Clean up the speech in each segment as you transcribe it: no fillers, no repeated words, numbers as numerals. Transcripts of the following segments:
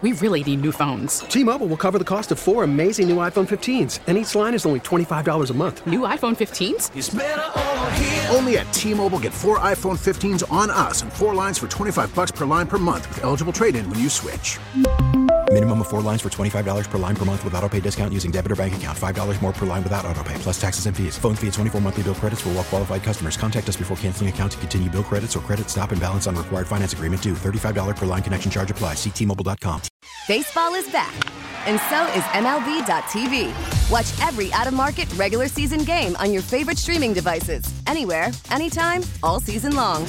We really need new phones. T-Mobile will cover the cost of 4 amazing new iPhone 15s, and each line is only $25 a month. New iPhone 15s? It's better over here. Only at T-Mobile, get 4 iPhone 15s on us and 4 lines for $25 per line per month with eligible trade-in when you switch. Minimum of 4 lines for $25 per line per month with autopay discount using debit or bank account. $5 more per line without autopay, plus taxes and fees. Phone fee at 24 monthly bill credits for well-qualified customers. Contact us before canceling account to continue bill credits or credit stop and balance on required finance agreement due. $35 per line connection charge applies. See T-Mobile.com. Baseball is back, and so is MLB.tv. Watch every out-of-market regular season game on your favorite streaming devices. Anywhere, anytime, all season long.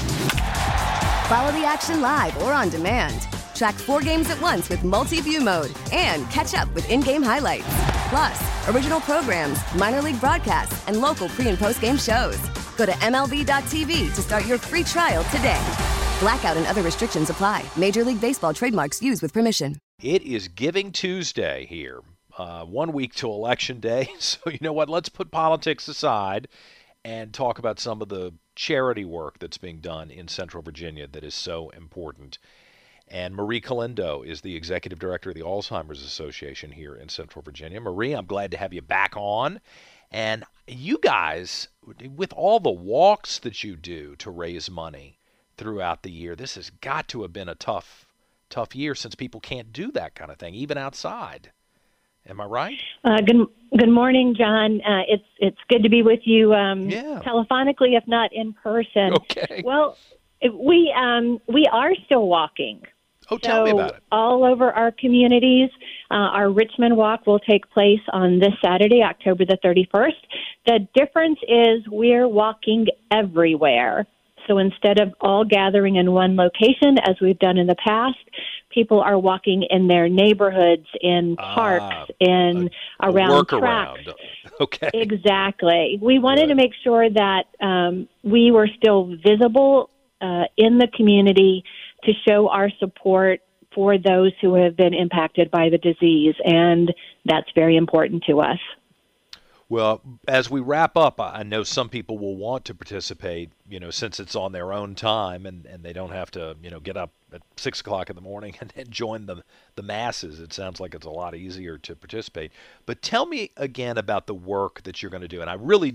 Follow the action live or on demand. Track 4 games at once with multi-view mode and catch up with in-game highlights. Plus, original programs, minor league broadcasts, and local pre- and post-game shows. Go to MLB.tv to start your free trial today. Blackout and other restrictions apply. Major League Baseball trademarks used with permission. It is Giving Tuesday here. 1 week to Election Day. So you know what? Let's put politics aside and talk about some of the charity work that's being done in Central Virginia that is so important. And Marie Calindo is the executive director of the Alzheimer's Association here in Central Virginia. Marie, I'm glad to have you back on. And you guys, with all the walks that you do to raise money throughout the year, this has got to have been a tough year since people can't do that kind of thing, even outside. Am I right? Good morning, John. It's good to be with you telephonically, if not in person. Okay. Well, we are still walking. Oh, tell me about it. All over our communities, our Richmond Walk will take place on this Saturday, October the 31st. The difference is we're walking everywhere. So instead of all gathering in one location, as we've done in the past, people are walking in their neighborhoods, in parks, around tracks. Okay. Exactly. We wanted to make sure that we were still visible in the community to show our support for those who have been impacted by the disease, and that's very important to us. Well, as we wrap up, I know some people will want to participate, since it's on their own time and they don't have to, get up at 6 o'clock in the morning and join the masses. It sounds like it's a lot easier to participate. But tell me again about the work that you're going to do. And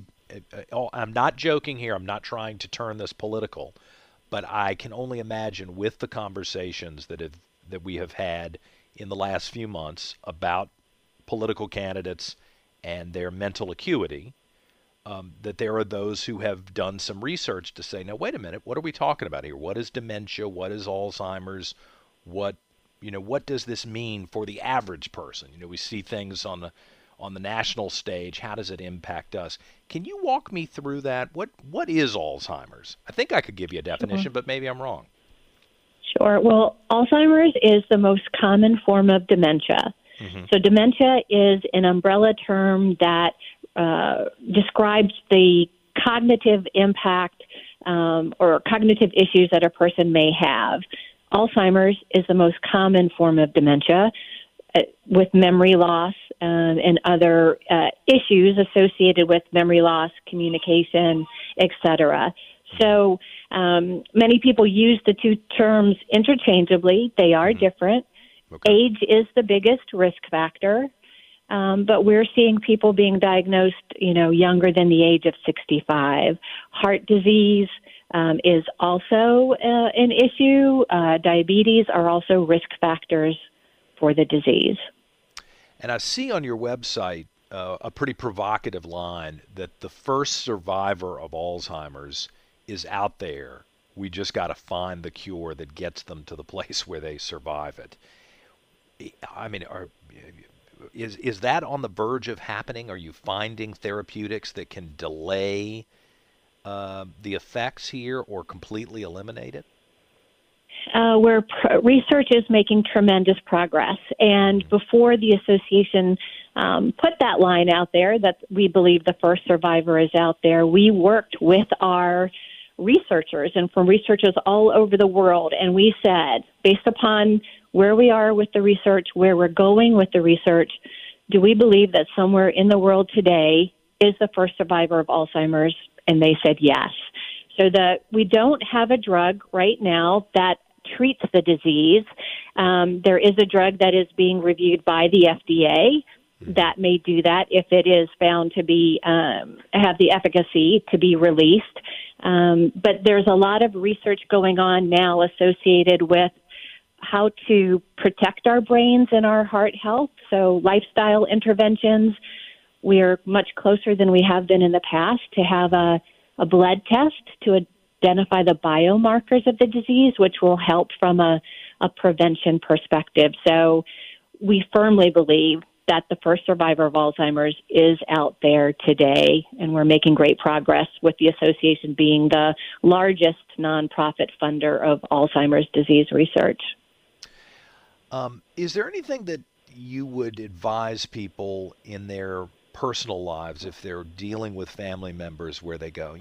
I'm not joking here. I'm not trying to turn this political, but I can only imagine with the conversations that we have had in the last few months about political candidates and their mental acuity, that there are those who have done some research to say, now, wait a minute, what are we talking about here? What is dementia? What is Alzheimer's? What does this mean for the average person? We see things on the national stage. How does it impact us? Can you walk me through that? What is Alzheimer's? I think I could give you a definition, but maybe I'm wrong. Sure. Well, Alzheimer's is the most common form of dementia. Mm-hmm. So dementia is an umbrella term that describes the cognitive impact or cognitive issues that a person may have. Alzheimer's is the most common form of dementia with memory loss and other issues associated with memory loss, communication, etc. So many people use the two terms interchangeably. They are different. Okay. Age is the biggest risk factor, but we're seeing people being diagnosed, younger than the age of 65. Heart disease is also an issue. Diabetes are also risk factors for the disease. And I see on your website a pretty provocative line that the first survivor of Alzheimer's is out there. We just got to find the cure that gets them to the place where they survive it. I mean, is that on the verge of happening? Are you finding therapeutics that can delay the effects here or completely eliminate it? Where research is making tremendous progress. And before the association put that line out there that we believe the first survivor is out there, we worked with our researchers and from researchers all over the world. And we said, based upon where we are with the research, where we're going with the research, do we believe that somewhere in the world today is the first survivor of Alzheimer's? And they said yes. So we don't have a drug right now that treats the disease. There is a drug that is being reviewed by the FDA that may do that if it is found to be have the efficacy to be released. But there's a lot of research going on now associated with how to protect our brains and our heart health. So lifestyle interventions. We're much closer than we have been in the past to have a blood test to identify the biomarkers of the disease, which will help from a prevention perspective. So we firmly believe that the first survivor of Alzheimer's is out there today, and we're making great progress with the association being the largest nonprofit funder of Alzheimer's disease research. Is there anything that you would advise people in their personal lives if they're dealing with family members where they go,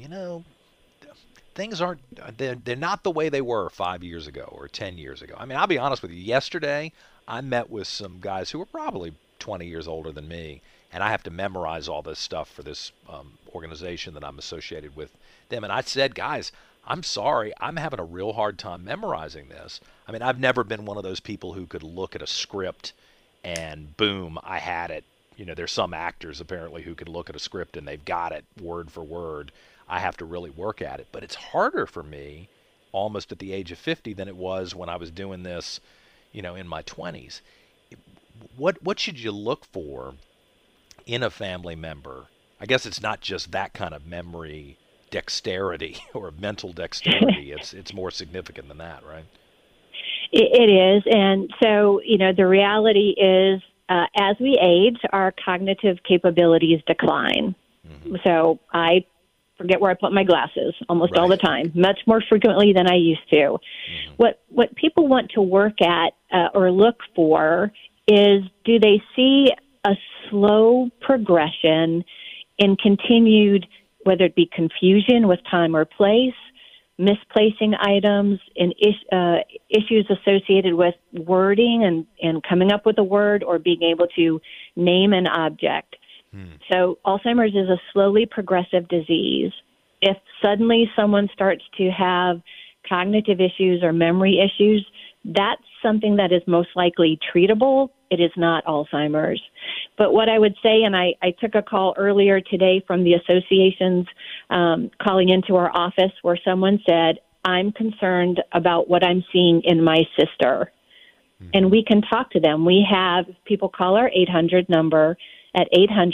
things aren't, they're not the way they were 5 years ago or 10 years ago? I mean, I'll be honest with you. Yesterday, I met with some guys who were probably 20 years older than me, and I have to memorize all this stuff for this organization that I'm associated with them. And I said, guys, I'm sorry, I'm having a real hard time memorizing this. I mean, I've never been one of those people who could look at a script and boom, I had it. There's some actors apparently who can look at a script and they've got it word for word. I have to really work at it. But it's harder for me almost at the age of 50 than it was when I was doing this, in my 20s. What should you look for in a family member? I guess it's not just that kind of memory dexterity or mental dexterity. It's more significant than that, right? It is. And so, the reality is as we age, our cognitive capabilities decline. Mm-hmm. So I forget where I put my glasses almost all the time, much more frequently than I used to. Mm-hmm. What people want to work at or look for is, do they see a slow progression in continued, whether it be confusion with time or place, misplacing items, and issues associated with wording and coming up with a word or being able to name an object. So Alzheimer's is a slowly progressive disease. If suddenly someone starts to have cognitive issues or memory issues, that's something that is most likely treatable. It is not Alzheimer's. But what I would say, and I took a call earlier today from the associations calling into our office where someone said, I'm concerned about what I'm seeing in my sister. Mm-hmm. And we can talk to them. We have people call our 800 number at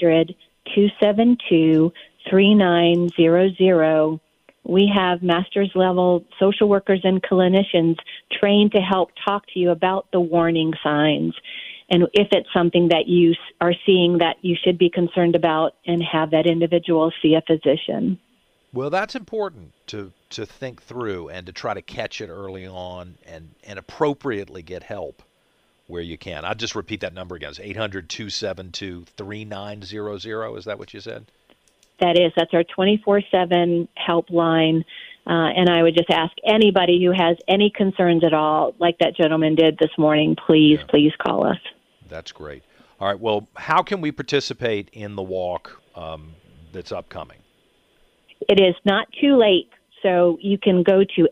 800-272-3900. We have master's level social workers and clinicians trained to help talk to you about the warning signs and if it's something that you are seeing that you should be concerned about, and have that individual see a physician. Well, that's important to think through and to try to catch it early on and appropriately get help where you can. I'll just repeat that number again. It's 800-272-3900. Is that what you said? That's our 24/7 helpline. And I would just ask anybody who has any concerns at all, like that gentleman did this morning, please call us. That's great. All right. Well, how can we participate in the walk that's upcoming? It is not too late. So you can go to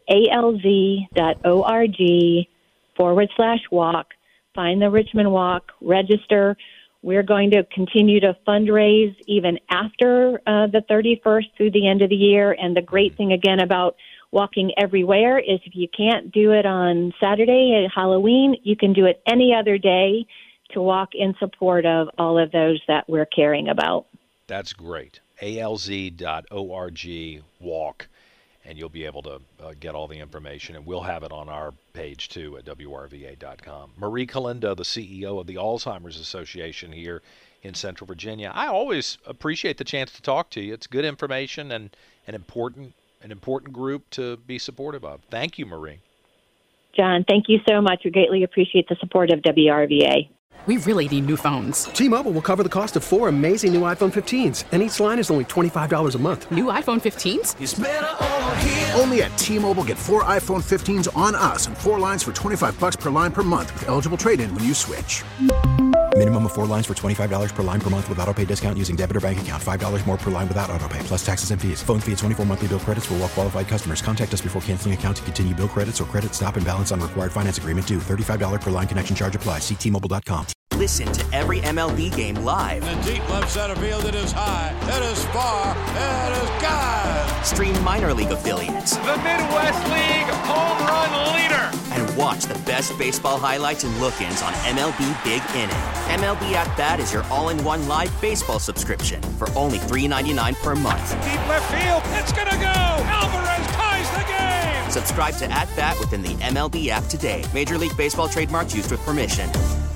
alz.org/walk, find the Richmond Walk, register. We're going to continue to fundraise even after the 31st through the end of the year. And the great thing, again, about walking everywhere is if you can't do it on Saturday at Halloween, you can do it any other day to walk in support of all of those that we're caring about. That's great. alz.org walk. And you'll be able to get all the information, and we'll have it on our page, too, at WRVA.com. Marie Calindo, the CEO of the Alzheimer's Association here in Central Virginia. I always appreciate the chance to talk to you. It's good information and an important group to be supportive of. Thank you, Marie. John, thank you so much. We greatly appreciate the support of WRVA. We really need new phones. T-Mobile will cover the cost of 4 amazing new iPhone 15s, and each line is only $25 a month. New iPhone 15s? It's better over here. Only at T-Mobile, get 4 iPhone 15s on us and 4 lines for $25 per line per month with eligible trade-in when you switch. Minimum of 4 lines for $25 per line per month with autopay discount using debit or bank account. $5 more per line without autopay, plus taxes and fees. Phone fee at 24 monthly bill credits for well-qualified customers. Contact us before canceling account to continue bill credits or credit stop and balance on required finance agreement due. $35 per line connection charge applies. See T-Mobile.com. Listen to every MLB game live. In the deep left center field, it is high, it is far, it is gone. Stream minor league affiliates. The Midwest League home run leader. And watch the best baseball highlights and look-ins on MLB Big Inning. MLB At Bat is your all-in-one live baseball subscription for only $3.99 per month. Deep left field, it's gonna go. Alvarez ties the game. Subscribe to At Bat within the MLB app today. Major League Baseball trademarks used with permission.